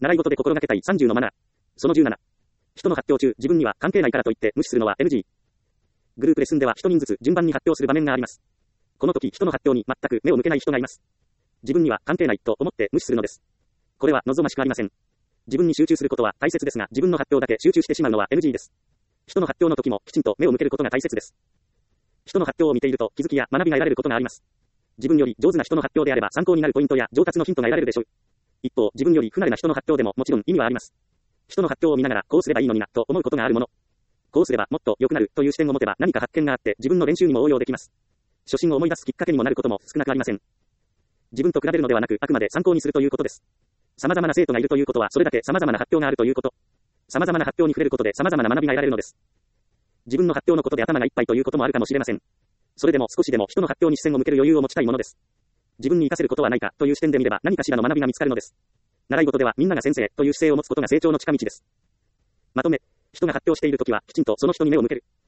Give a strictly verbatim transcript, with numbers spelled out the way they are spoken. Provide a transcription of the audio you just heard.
習い事で心がけたいさんじゅうのマナー。そのじゅうなな。人の発表中、自分には関係ないからといって無視するのは エヌジー。グループレッスンでは一人ずつ順番に発表する場面があります。この時、人の発表に全く目を向けない人がいます。自分には関係ないと思って無視するのです。これは望ましくありません。自分に集中することは大切ですが、自分の発表だけ集中してしまうのは エヌジー です。人の発表の時もきちんと目を向けることが大切です。人の発表を見ていると気づきや学びが得られることがあります。自分より上手な人の発表であれば参考になるポイントや上達のヒントが得られるでしょう。一方、自分より不慣れな人の発表でももちろん意味はあります。人の発表を見ながらこうすればいいのになと思うことがあるもの。こうすればもっと良くなるという視点を持てば何か発見があって自分の練習にも応用できます。初心を思い出すきっかけにもなることも少なくありません。自分と比べるのではなくあくまで参考にするということです。様々な生徒がいるということはそれだけ様々な発表があるということ。様々な発表に触れることで様々な学びが得られるのです。自分の発表のことで頭がいっぱいということもあるかもしれません。それでも少しでも人の発表に視線を向ける余裕を持ちたいものです。自分に活かせることはないかという視点で見れば何かしらの学びが見つかるのです。習い事ではみんなが先生という姿勢を持つことが成長の近道です。まとめ、人が発表しているときはきちんとその人に目を向ける。